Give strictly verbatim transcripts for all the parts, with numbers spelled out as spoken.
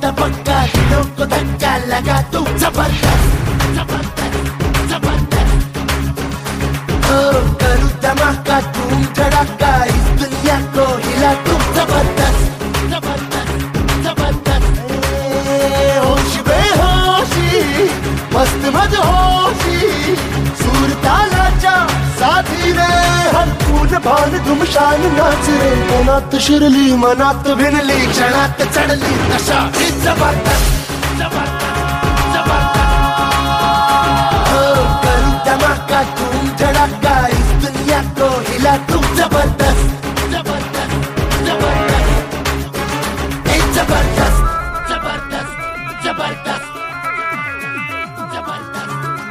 इरादा पक्का, दिलों को धक्का लगा तू जबरदस्त जबरदस्त जबरदस्त। ओ करूँ धमाका धूम धड़ाका, इस दुनिया को हिला तू जबरदस्त जबरदस्त जबरदस्त। होश बेहोशी मस्त मदहोशी, सूर ताला चा साथी रे, हम कून भान धुमशान नाच रे। मनात शिरली मनात भिनली, क्षणात चढली नशा ही जबरदस्त जबरदस्त जबरदस्त। हो करूँ धमाका धूम धड़ाका, इस दुनिया को हिला तू जबरदस्त जबरदस्त जबरदस्त। ए जबरदस्त जबरदस्त जबरदस्त जबरदस्त।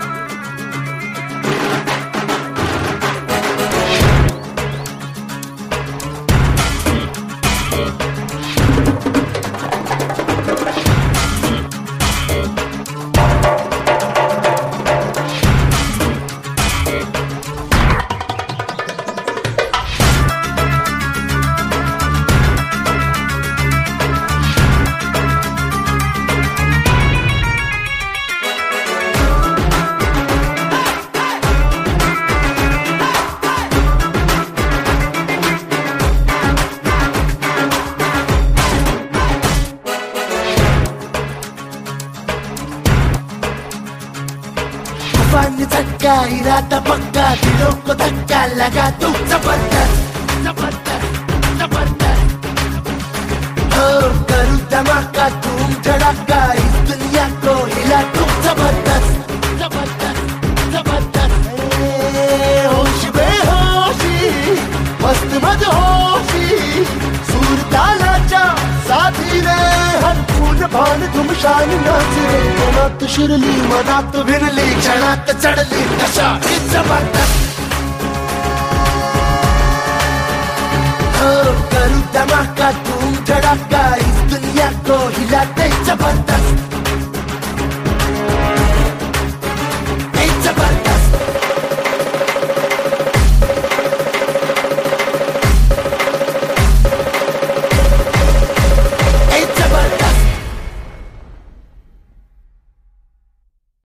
तूफान झटका इरादा पक्का, दिलों को धक्का लगा तू जबरदस्त जबरदस्त जबरदस्त। हो करूँ धमाका धूम धड़ाका, इस दुनिया को हिला तू जबरदस्त जबरदस्त जबरदस्त। होश बेहोशी मस्त मदहोशी, सूर ताला चा साथी रे, हम कून भान धुमशान नाच रे। मनात शिरली मनात भिनली, क्षणात चढली नशा ही जबरदस्त। हो करूँ धमाका धूम धड़ाका, इस दुनिया को हिलाते जबरदस्त।